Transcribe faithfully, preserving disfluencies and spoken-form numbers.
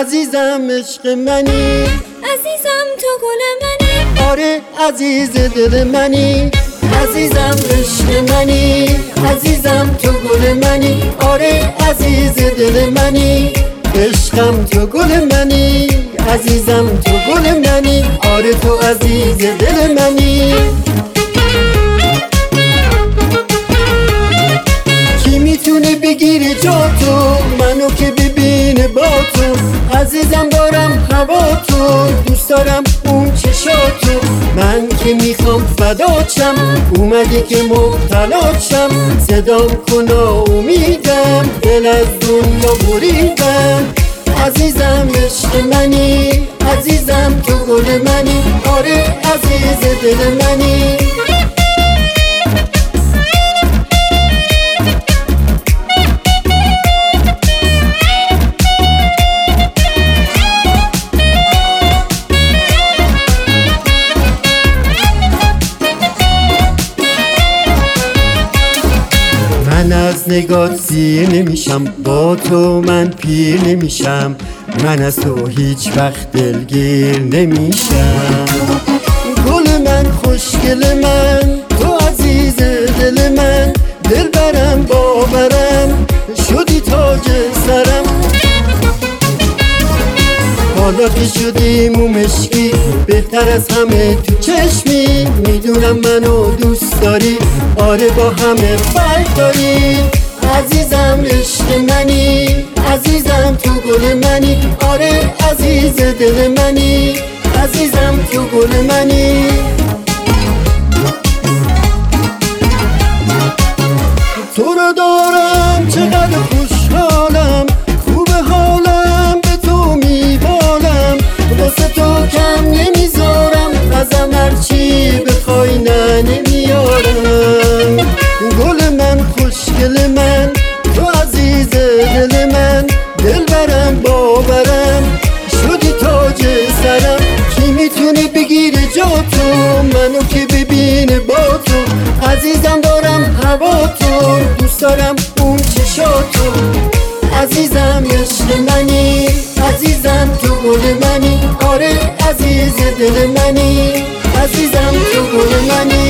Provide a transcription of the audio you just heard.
عزیزم عشق منی، عزیزم تو گل منی، آره عزیز دل منی. عزیزم عشق منی، عزیزم تو گل منی، آره عزیز دل منی. عشقم تو گل منی، عزیزم تو گل منی، آره تو عزیز دل منی. کی میتونه بگیره جا تو، منو که ببینه با تو. عزیزم دارم هوا تو، دوست دارم اون چشاتو. من که میخوام فداچم، اومدی که مبتلاچم. صدام کن امیدم، دل از دنیا بریدم. عزیزم عشق منی، عزیزم تو گل منی، آره عزیز دل منی. من از نگات سیر نمیشم، با تو من پیر نمیشم. من از تو هیچ وقت دلگیر نمیشم. گل من خوشگل من، تو عزیز دل من. دل برم باورم، شدی تاج سرم. حالا که شدی مومشکی، بهتر از همه تو چشمی. میدونم منو دوست داری، آره با همه فرق داری. عزیزم عشق منی، عزیزم تو گل منی، آره عزیز دل منی. عزیزم تو گل منی. تو رو دارم چقدر خوشحالم، خوب حالم به تو میبالم. واسه تو کم نمیذارم، ازم هرچی بخوای نه نمیارم. گل من خوشگل من، تو عزیز دل من. دل برم باورم، شدی تاج سرم. کی میتونه بگیره جا تو، منو که ببینه با تو. عزیزم دارم هوا تو، دوست دارم اون چشاتو. عزیزم عشق منی، عزیزم تو گل منی، آره عزیز دل منی. عزیزم تو گل منی.